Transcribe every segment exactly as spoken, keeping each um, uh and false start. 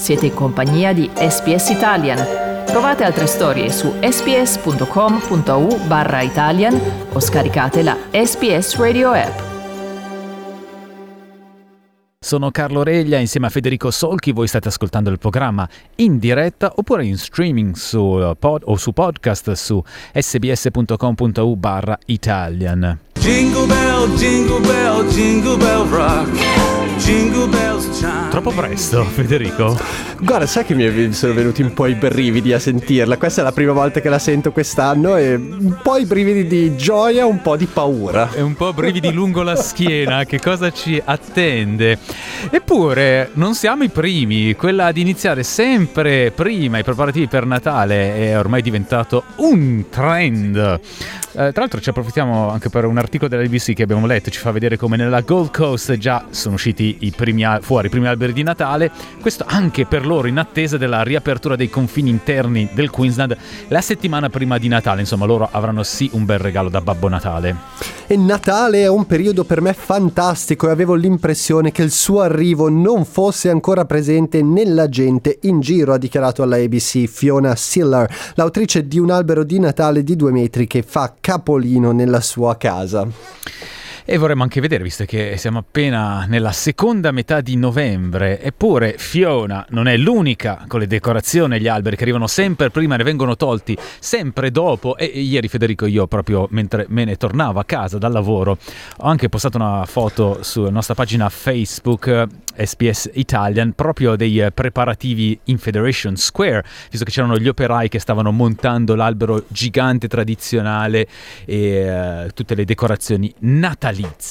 Siete in compagnia di S B S Italian. Trovate altre storie su sbs.com.au barra Italian o scaricate la S B S Radio app. Sono Carlo Reglia insieme a Federico Solchi, voi state ascoltando il programma in diretta oppure in streaming su pod, o su podcast su sbs.com.au barra Italian. Jingle bell, jingle bell, jingle bell rock. Jingle bells chime. Troppo presto, Federico? Guarda, sai che mi sono venuti un po' i brividi a sentirla. Questa è la prima volta che la sento quest'anno e un po' i brividi di gioia, un po' di paura. E un po' brividi lungo la schiena, che cosa ci attende? Eppure non siamo i primi, quella di iniziare sempre prima i preparativi per Natale è ormai diventato un trend. Eh, tra l'altro ci approfittiamo anche per un articolo della B B C che abbiamo letto, ci fa vedere come nella Gold Coast già sono usciti i primi al- fuori i primi alberi di Natale, questo anche per loro in attesa della riapertura dei confini interni del Queensland la settimana prima di Natale. Insomma, loro avranno sì un bel regalo da Babbo Natale. E Natale è un periodo per me fantastico e avevo l'impressione che il suo arrivo non fosse ancora presente nella gente in giro, ha dichiarato alla A B C Fiona Siller, l'autrice di Un albero di Natale di due metri che fa capolino nella sua casa. E vorremmo anche vedere, visto che siamo appena nella seconda metà di novembre, eppure Fiona non è l'unica con le decorazioni e gli alberi che arrivano sempre prima e ne vengono tolti sempre dopo. E ieri, Federico, io proprio mentre me ne tornavo a casa dal lavoro ho anche postato una foto sulla nostra pagina Facebook S B S Italian proprio dei preparativi in Federation Square, visto che c'erano gli operai che stavano montando l'albero gigante tradizionale e uh, tutte le decorazioni natalizie.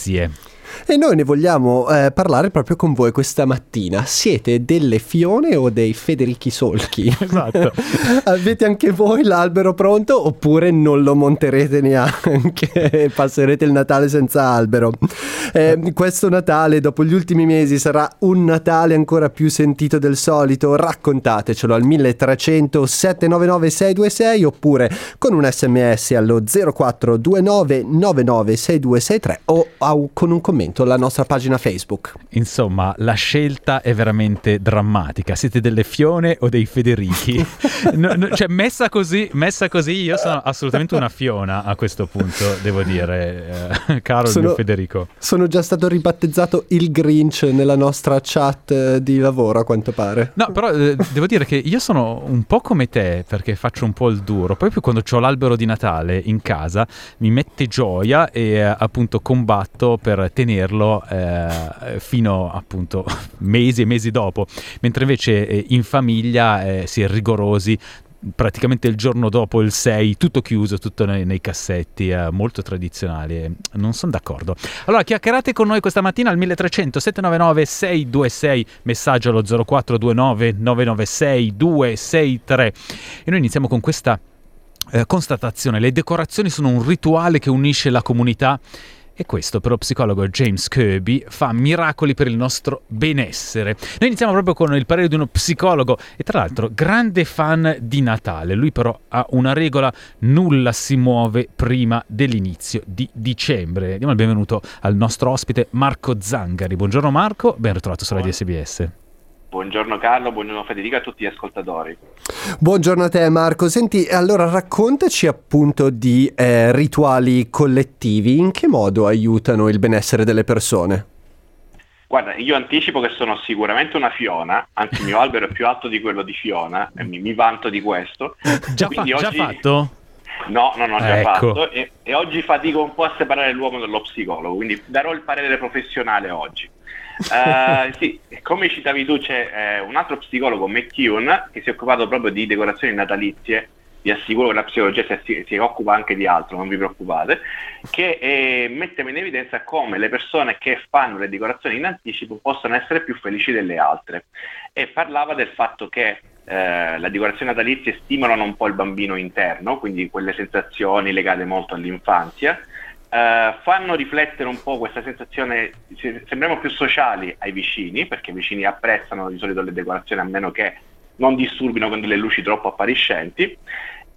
E noi ne vogliamo eh, parlare proprio con voi questa mattina. Siete delle Fione o dei Federichi Solchi? Esatto. Avete anche voi l'albero pronto oppure non lo monterete neanche e passerete il Natale senza albero? Eh, questo Natale, dopo gli ultimi mesi, sarà un Natale ancora più sentito del solito? Raccontatecelo al mille trecento sette nove nove sei due sei oppure con un sms allo zero quattro due nove nove nove sei due sei tre o au, con un commento alla nostra pagina Facebook. Insomma, la scelta è veramente drammatica. Siete delle Fione o dei Federichi? no, no, cioè messa così, messa così io sono assolutamente una Fiona a questo punto, devo dire, eh, caro sono, il mio Federico. Sono già stato ribattezzato il Grinch nella nostra chat eh, di lavoro, a quanto pare. No, però eh, devo dire che io sono un po' come te, perché faccio un po' il duro. Proprio quando ho l'albero di Natale in casa mi mette gioia e eh, appunto combatto per tenere Eh, fino appunto mesi e mesi dopo, mentre invece eh, in famiglia eh, si è rigorosi praticamente il giorno dopo il sei, tutto chiuso, tutto nei, nei cassetti, eh, molto tradizionali. eh, non sono d'accordo. Allora chiacchierate con noi questa mattina al mille trecento sette nove nove sei due sei, messaggio allo zero quattro due nove nove nove sei due sei tre e noi iniziamo con questa eh, constatazione: le decorazioni sono un rituale che unisce la comunità. E questo per lo psicologo James Kirby fa miracoli per il nostro benessere. Noi iniziamo proprio con il parere di uno psicologo e tra l'altro grande fan di Natale. Lui però ha una regola: nulla si muove prima dell'inizio di dicembre. Diamo il benvenuto al nostro ospite Marco Zangari. Buongiorno Marco, ben ritrovato sulla D S B S. Buongiorno Carlo, buongiorno Federica, a tutti gli ascoltatori. Buongiorno a te Marco. Senti, allora raccontaci appunto di eh, rituali collettivi, in che modo aiutano il benessere delle persone? Guarda, io anticipo che sono sicuramente una Fiona, anzi il mio albero è più alto di quello di Fiona e mi, mi vanto di questo. Già, fa- oggi... già fatto? No, non ho già ecco. fatto e, e oggi fatico un po' a separare l'uomo dallo psicologo, quindi darò il parere professionale oggi. Uh, sì, come citavi tu c'è eh, un altro psicologo, McKeown, che si è occupato proprio di decorazioni natalizie. Vi assicuro che la psicologia si, si occupa anche di altro, non vi preoccupate, che eh, mette in evidenza come le persone che fanno le decorazioni in anticipo possono essere più felici delle altre, e parlava del fatto che eh, le decorazioni natalizie stimolano un po' il bambino interno, quindi quelle sensazioni legate molto all'infanzia. Uh, fanno riflettere un po' questa sensazione, sembriamo più sociali ai vicini, perché i vicini apprezzano di solito le decorazioni a meno che non disturbino con delle luci troppo appariscenti, e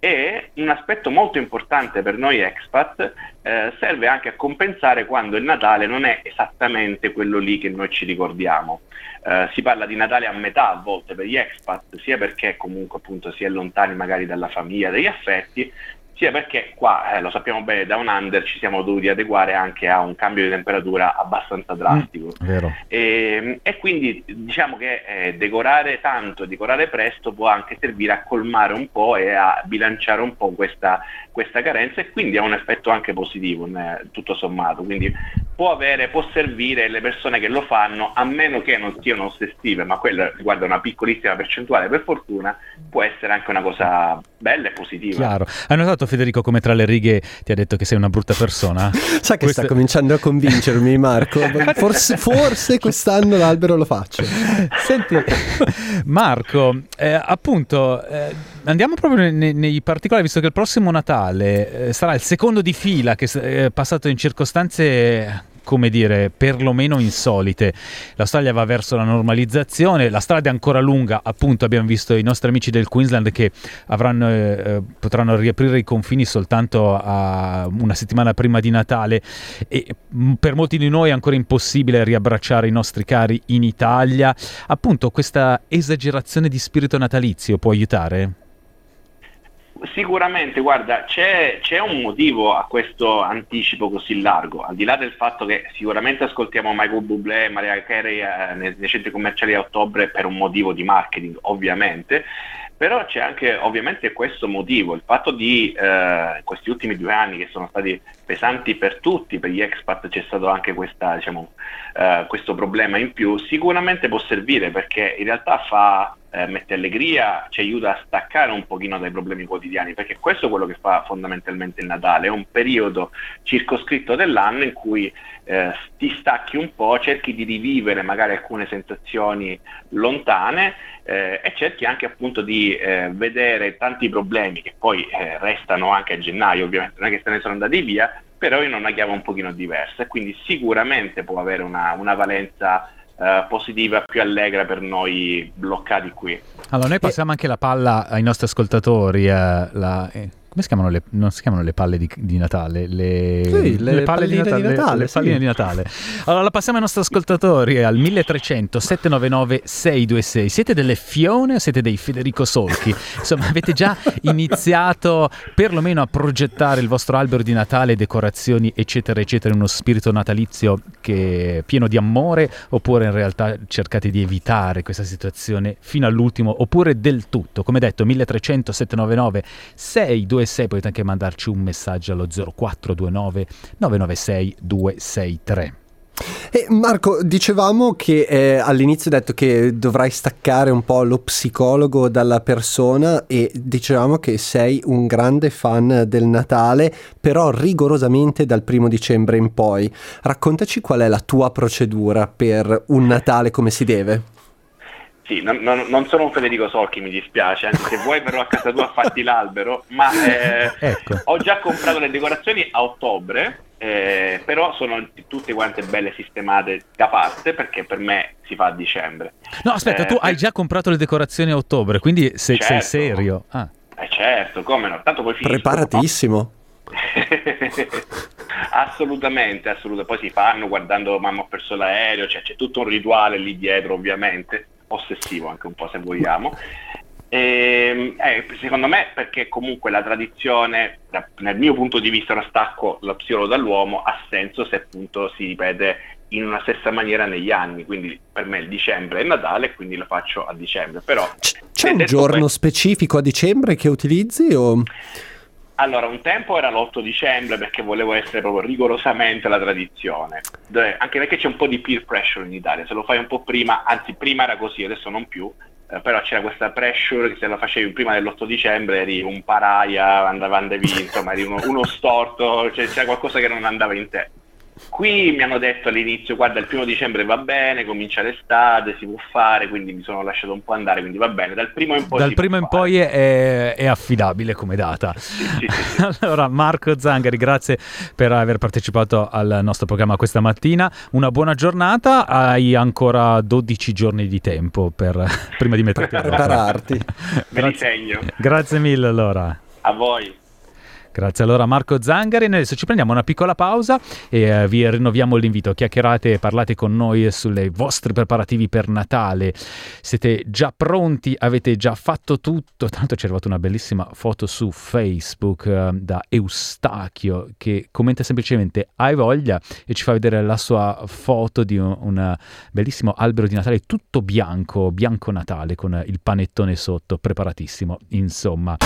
E un aspetto molto importante per noi expat eh, serve anche a compensare quando il Natale non è esattamente quello lì che noi ci ricordiamo. Eh, si parla di Natale a metà a volte per gli expat, sia perché comunque appunto si è lontani magari dalla famiglia, dagli affetti, sia perché qua, eh, lo sappiamo bene, Down Under ci siamo dovuti adeguare anche a un cambio di temperatura abbastanza drastico. Mm, vero. E, e quindi diciamo che eh, decorare tanto e decorare presto può anche servire a colmare un po' e a bilanciare un po' questa, questa carenza, e quindi ha un effetto anche positivo, eh, tutto sommato. Quindi può avere, può servire le persone che lo fanno, a meno che non siano ossessive, ma quello riguarda una piccolissima percentuale per fortuna, può essere anche una cosa bella e positiva. Chiaro. Hai notato, Federico, come tra le righe ti ha detto che sei una brutta persona? Sa che Questa... sta cominciando a convincermi, Marco. Forse, forse quest'anno l'albero lo faccio. Senti, Marco, eh, appunto, eh, andiamo proprio nei, nei particolari, visto che il prossimo Natale eh, sarà il secondo di fila che è passato in circostanze, come dire, perlomeno insolite. L'Australia va verso la normalizzazione, la strada è ancora lunga, appunto abbiamo visto i nostri amici del Queensland che avranno, eh, potranno riaprire i confini soltanto a una settimana prima di Natale, e per molti di noi è ancora impossibile riabbracciare i nostri cari in Italia. Appunto, questa esagerazione di spirito natalizio può aiutare? Sicuramente, guarda, c'è, c'è un motivo a questo anticipo così largo, al di là del fatto che sicuramente ascoltiamo Michael Bublé e Mariah Carey eh, nei, nei centri commerciali a ottobre per un motivo di marketing, ovviamente, però c'è anche ovviamente questo motivo, il fatto di eh, questi ultimi due anni che sono stati pesanti per tutti, per gli expat c'è stato anche questa, diciamo, eh, questo problema in più. Sicuramente può servire perché in realtà fa eh, mette allegria, ci aiuta a staccare un pochino dai problemi quotidiani, perché questo è quello che fa fondamentalmente il Natale, è un periodo circoscritto dell'anno in cui eh, ti stacchi un po', cerchi di rivivere magari alcune sensazioni lontane eh, e cerchi anche appunto di eh, vedere tanti problemi che poi eh, restano anche a gennaio, ovviamente non è che se ne sono andati via, però in una chiave un pochino diversa, e quindi sicuramente può avere una, una valenza Uh, positiva, più allegra per noi bloccati qui. Allora, noi passiamo e... anche la palla ai nostri ascoltatori. Eh, la, eh, come si chiamano le, non si chiamano le palle di, di Natale? Le, sì, le, le palle di Natale. Di Natale le, le palline sì. di Natale. Allora, la passiamo ai nostri ascoltatori al milletrecento settecentonovantanove seicentoventisei. Siete delle Fione o siete dei Federico Solchi? Insomma, avete già iniziato perlomeno a progettare il vostro albero di Natale, decorazioni, eccetera, eccetera, in uno spirito natalizio che è pieno di amore, oppure in realtà cercate di evitare questa situazione fino all'ultimo, oppure del tutto? Come detto, milletrecento settecentonovantanove seicentoventisei. Potete anche mandarci un messaggio allo zero quattro due nove nove nove sei due sei tre. E Marco, dicevamo che eh, all'inizio hai detto che dovrai staccare un po' lo psicologo dalla persona, e dicevamo che sei un grande fan del Natale, però rigorosamente dal primo dicembre in poi. Raccontaci qual è la tua procedura per un Natale come si deve. Sì, non, non, non sono un Federico Solchi, mi dispiace, anzi se vuoi verrò a casa tua a farti l'albero, ma eh, ecco. Ho già comprato le decorazioni a ottobre, eh, però sono tutte quante belle sistemate da parte, perché per me si fa a dicembre. No, aspetta, eh, tu hai già comprato le decorazioni a ottobre, quindi sei, certo. sei serio? Ah. Eh certo, come no, tanto poi finisco. Preparatissimo. assolutamente, assolutamente, poi si fanno guardando Mamma ho perso l'aereo, cioè c'è tutto un rituale lì dietro, ovviamente ossessivo anche un po' se vogliamo, e, eh, secondo me perché comunque la tradizione, nel mio punto di vista, lo stacco lo psicologo dall'uomo ha senso se appunto si ripete in una stessa maniera negli anni, quindi per me il dicembre è Natale, quindi lo faccio a dicembre. Però C- c'è un giorno questo, specifico a dicembre che utilizzi o... Allora, un tempo era l'otto dicembre perché volevo essere proprio rigorosamente la tradizione, dove, anche perché c'è un po' di peer pressure in Italia, se lo fai un po' prima, anzi prima era così, adesso non più, eh, però c'era questa pressure che se lo facevi prima dell'otto dicembre eri un paraia, andava andavi, insomma eri uno, uno storto, cioè, c'era qualcosa che non andava in te. Qui mi hanno detto all'inizio, guarda, il primo dicembre va bene, comincia l'estate, si può fare, quindi mi sono lasciato un po' andare, quindi va bene, dal primo in poi Dal si primo può in fare. poi è, è affidabile come data. Sì, sì, sì, sì. Allora, Marco Zangari, grazie per aver partecipato al nostro programma questa mattina, una buona giornata, hai ancora dodici giorni di tempo per prima di metterti a prepararti. Me li segno. Grazie mille allora. A voi. Grazie allora Marco Zangari. Noi adesso ci prendiamo una piccola pausa e uh, vi rinnoviamo l'invito. Chiacchierate e parlate con noi sulle vostri preparativi per Natale. Siete già pronti? Avete già fatto tutto? Tanto ci è arrivata una bellissima foto su Facebook uh, da Eustachio che commenta semplicemente hai voglia e ci fa vedere la sua foto di un, un bellissimo albero di Natale tutto bianco, bianco Natale con il panettone sotto, preparatissimo. Insomma.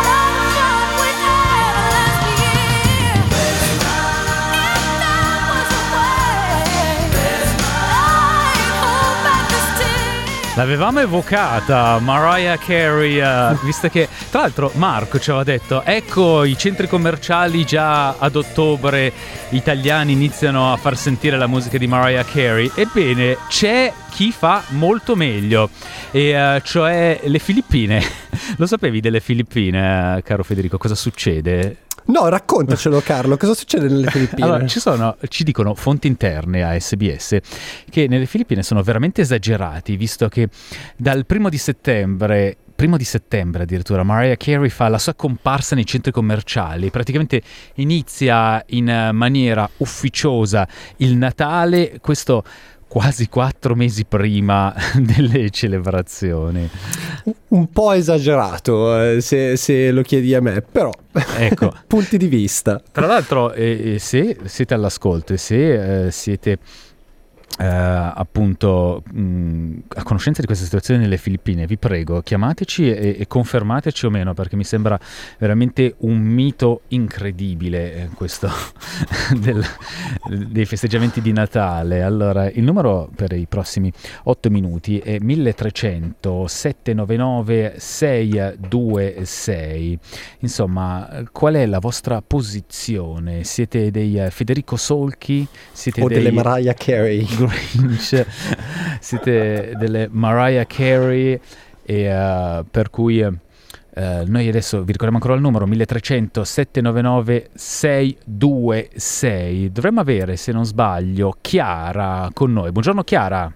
L'avevamo evocata, Mariah Carey, uh, visto che tra l'altro Marco ci aveva detto ecco i centri commerciali già ad ottobre italiani iniziano a far sentire la musica di Mariah Carey. Ebbene c'è chi fa molto meglio, e uh, cioè le Filippine. Lo sapevi delle Filippine, caro Federico, cosa succede? No, raccontacelo Carlo, cosa succede nelle Filippine? Allora, ci sono, ci dicono fonti interne a S B S che nelle Filippine sono veramente esagerati, visto che dal primo di settembre, primo di settembre addirittura, Mariah Carey fa la sua comparsa nei centri commerciali, praticamente inizia in maniera ufficiosa il Natale, questo quasi quattro mesi prima delle celebrazioni. Un po' esagerato, eh, se, se lo chiedi a me, però ecco. Punti di vista. Tra l'altro, eh, se siete all'ascolto e se eh, siete eh, appunto mh, a conoscenza di questa situazione nelle Filippine, vi prego, chiamateci e, e confermateci o meno, perché mi sembra veramente un mito incredibile eh, questo del, dei festeggiamenti di Natale. Allora, il numero per i prossimi otto minuti è mille trecento sette nove nove sei due sei. Insomma, qual è la vostra posizione? Siete dei uh, Federico Solchi? Siete o dei delle Mariah Carey? Grinch? Siete delle Mariah Carey? E uh, per cui uh, noi adesso vi ricordiamo ancora il numero mille trecento sette nove nove sei due sei. Dovremmo avere, se non sbaglio, Chiara con noi. Buongiorno Chiara.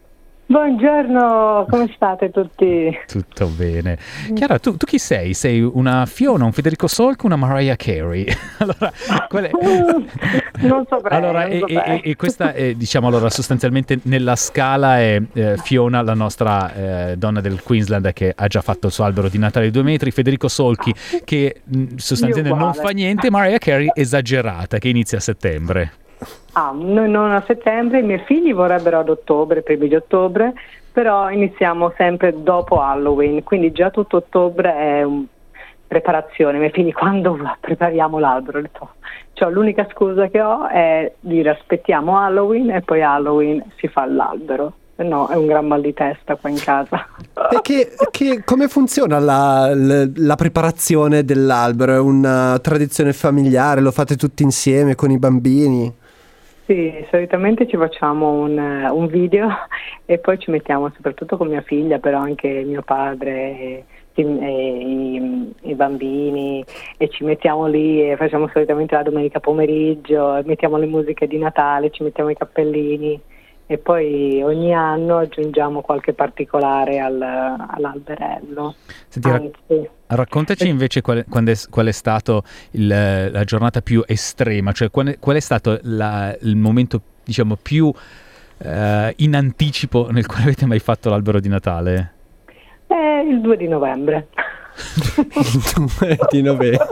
Buongiorno, come state tutti? Tutto bene. Chiara, tu, tu chi sei? Sei una Fiona, un Federico Solchi, una Mariah Carey? Allora, qual è? Non saprei. Allora, non e, saprei. e, e questa è, diciamo, allora, sostanzialmente nella scala è eh, Fiona, la nostra eh, donna del Queensland che ha già fatto il suo albero di Natale di due metri, Federico Solchi che mh, sostanzialmente non fa niente, Mariah Carey esagerata che inizia a settembre. Ah, noi non a settembre, i miei figli vorrebbero ad ottobre, primi di ottobre, però iniziamo sempre dopo Halloween, quindi già tutto ottobre è un preparazione. I miei figli, quando prepariamo l'albero? Ho detto, cioè, l'unica scusa che ho è dire aspettiamo Halloween e poi Halloween si fa l'albero. No, è un gran mal di testa qua in casa. E che, che, come funziona la, la, la preparazione dell'albero? È una tradizione familiare? Lo fate tutti insieme con i bambini? Sì, solitamente ci facciamo un, un video e poi ci mettiamo soprattutto con mia figlia, però anche mio padre e, e, i, i bambini, e ci mettiamo lì e facciamo solitamente la domenica pomeriggio, mettiamo le musiche di Natale, ci mettiamo i cappellini e poi ogni anno aggiungiamo qualche particolare al, all'alberello. Senti, Anzi, raccontaci invece qual è, quando è, qual è stato il, la giornata più estrema, cioè qual è, qual è stato la, il momento, diciamo, più eh, in anticipo nel quale avete mai fatto l'albero di Natale? è il due di novembre. Il due di novembre.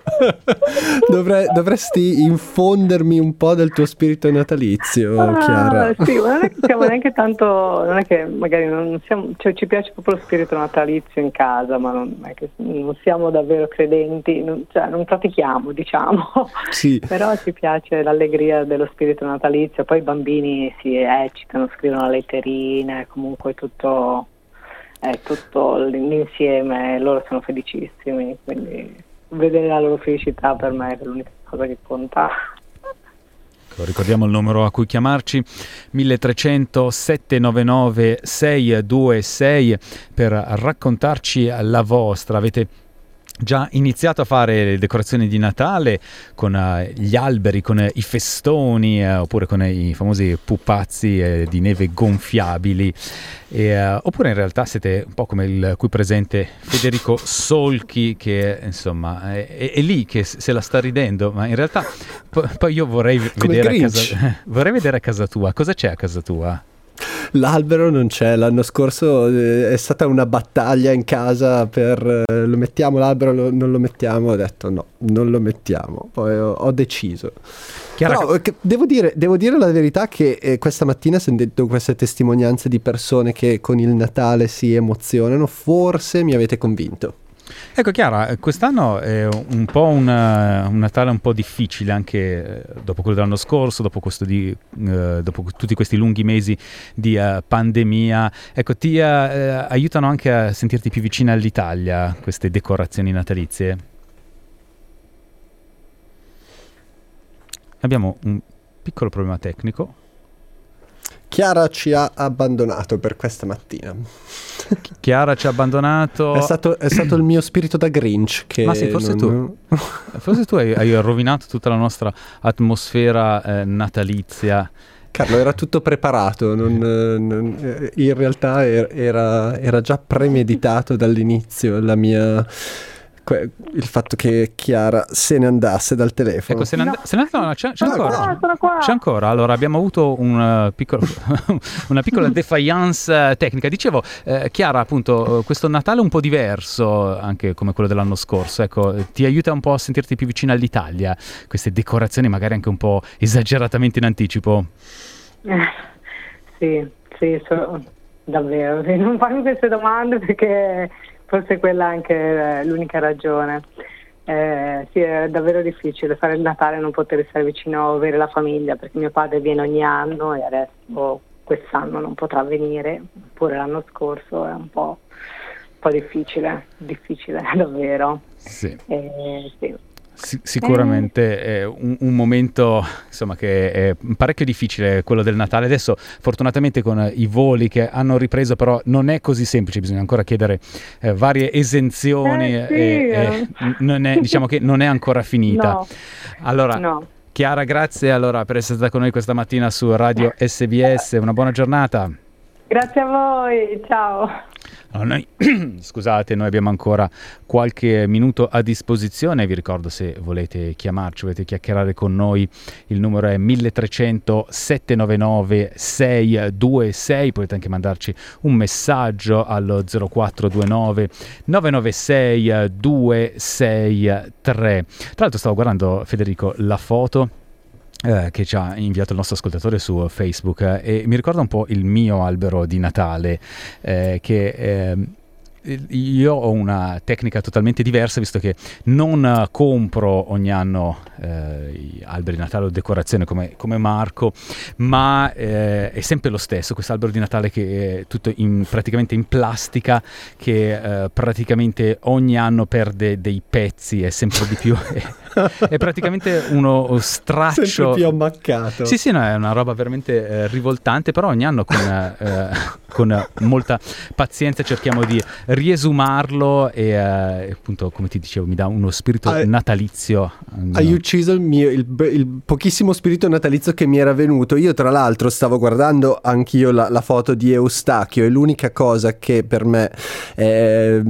Dovre- dovresti infondermi un po' del tuo spirito natalizio, ah, Chiara. Sì, ma non è che siamo neanche tanto, non è che magari non siamo, cioè ci piace proprio lo spirito natalizio in casa, ma non è che non siamo davvero credenti, non, cioè non pratichiamo, diciamo. Sì. Però ci piace l'allegria dello spirito natalizio, poi i bambini si eccitano, scrivono letterine, comunque tutto è tutto l'insieme, loro sono felicissimi, quindi vedere la loro felicità per me è l'unica cosa che conta. Ricordiamo il numero a cui chiamarci, mille trecento sette nove nove sei due sei, per raccontarci la vostra. Avete già iniziato a fare le decorazioni di Natale con uh, gli alberi, con uh, i festoni, uh, oppure con uh, i famosi pupazzi uh, di neve gonfiabili, e, uh, oppure in realtà siete un po' come il qui presente Federico Solchi, che insomma è, è, è lì che se la sta ridendo, ma in realtà po- poi io vorrei v- vedere a casa, vorrei vedere a casa tua cosa c'è a casa tua. L'albero non c'è, l'anno scorso eh, è stata una battaglia in casa per eh, lo mettiamo l'albero, lo, non lo mettiamo, ho detto no, non lo mettiamo, poi ho, ho deciso. Chiara, Però eh, devo dire, devo dire la verità che eh, questa mattina, sentendo queste testimonianze di persone che con il Natale si emozionano, forse mi avete convinto. Ecco Chiara, quest'anno è un po' un, un Natale un po' difficile, anche dopo quello dell'anno scorso, dopo, questo di, eh, dopo tutti questi lunghi mesi di uh, pandemia. Ecco, ti uh, aiutano anche a sentirti più vicina all'Italia queste decorazioni natalizie? Abbiamo un piccolo problema tecnico. Chiara ci ha abbandonato per questa mattina. Chiara ci ha abbandonato. È stato, è stato il mio spirito da Grinch che Ma sì, forse non... tu forse tu hai, hai rovinato tutta la nostra atmosfera eh, natalizia. Carlo, era tutto preparato, non, non, in realtà era, era già premeditato dall'inizio la mia... il fatto che Chiara se ne andasse dal telefono. Ecco, se ne, and- No. se ne and- no, c'è, c'è Sono ancora. qua, sono qua. C'è ancora. Allora, abbiamo avuto un, uh, piccolo, una piccola defiance uh, tecnica. Dicevo, eh, Chiara, appunto, uh, questo Natale è un po' diverso, anche come quello dell'anno scorso. Ecco, ti aiuta un po' a sentirti più vicina all'Italia, queste decorazioni magari anche un po' esageratamente in anticipo. Eh, sì, sì, so, davvero. Sì, non farmi queste domande perché forse quella è anche l'unica ragione. Eh, sì, è davvero difficile fare il Natale e non poter stare vicino a avere la famiglia, perché mio padre viene ogni anno e adesso quest'anno non potrà venire, pure l'anno scorso è un po', un po' difficile, difficile davvero. Sì. Eh, sì. Sic- sicuramente è un, un momento insomma che è parecchio difficile, quello del Natale. Adesso fortunatamente con i voli che hanno ripreso, però non è così semplice, bisogna ancora chiedere eh, varie esenzioni Eh, sì. e, e non è, diciamo che non è ancora finita. No. Allora No. Chiara, grazie allora per essere stata con noi questa mattina su Radio S B S, una buona giornata. Grazie a voi, ciao. Allora, noi, scusate, noi abbiamo ancora qualche minuto a disposizione. Vi ricordo, se volete chiamarci, volete chiacchierare con noi, il numero è uno trecento sette nove nove sei due sei. Potete anche mandarci un messaggio allo zero quattro due nove nove nove sei due sei tre. Tra l'altro stavo guardando, Federico, la foto Eh, che ci ha inviato il nostro ascoltatore su Facebook, eh, e mi ricorda un po' il mio albero di Natale, eh, che eh, io ho una tecnica totalmente diversa, visto che non uh, compro ogni anno eh, i alberi di Natale o decorazione come, come Marco, ma eh, è sempre lo stesso, questo albero di Natale che è tutto in, praticamente in plastica, che eh, praticamente ogni anno perde dei pezzi, è sempre di più è praticamente uno straccio sempre più ammaccato. Sì sì, no, è una roba veramente eh, rivoltante, però ogni anno con, eh, con molta pazienza cerchiamo di riesumarlo e eh, appunto, come ti dicevo, mi dà uno spirito hai, natalizio. Hai ucciso il mio il, il pochissimo spirito natalizio che mi era venuto. Io tra l'altro stavo guardando anch'io la, la foto di Eustachio, e l'unica cosa che per me eh,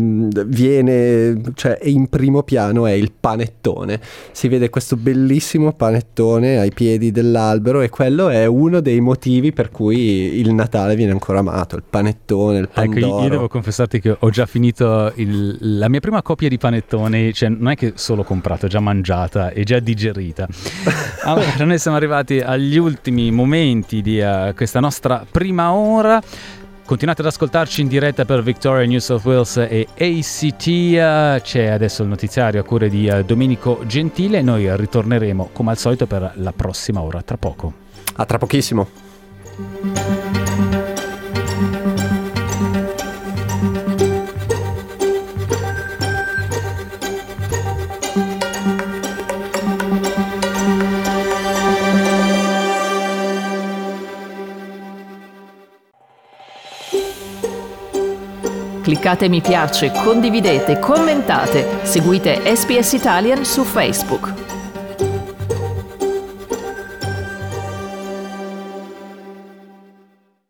viene, cioè è in primo piano, è il panettone. Si vede questo bellissimo panettone ai piedi dell'albero, e quello è uno dei motivi per cui il Natale viene ancora amato, il panettone, il pandoro. Ecco, io devo confessarti che ho già finito il, la mia prima copia di panettone, cioè non è che solo comprato, già mangiata e già digerita. Allora, noi siamo arrivati agli ultimi momenti di uh, questa nostra prima ora. Continuate ad ascoltarci in diretta per Victoria, New South Wales e A C T. C'è adesso il notiziario a cura di Domenico Gentile. Noi ritorneremo come al solito per la prossima ora, tra poco. A tra pochissimo. Cliccate mi piace, condividete, commentate, seguite S B S Italian su Facebook.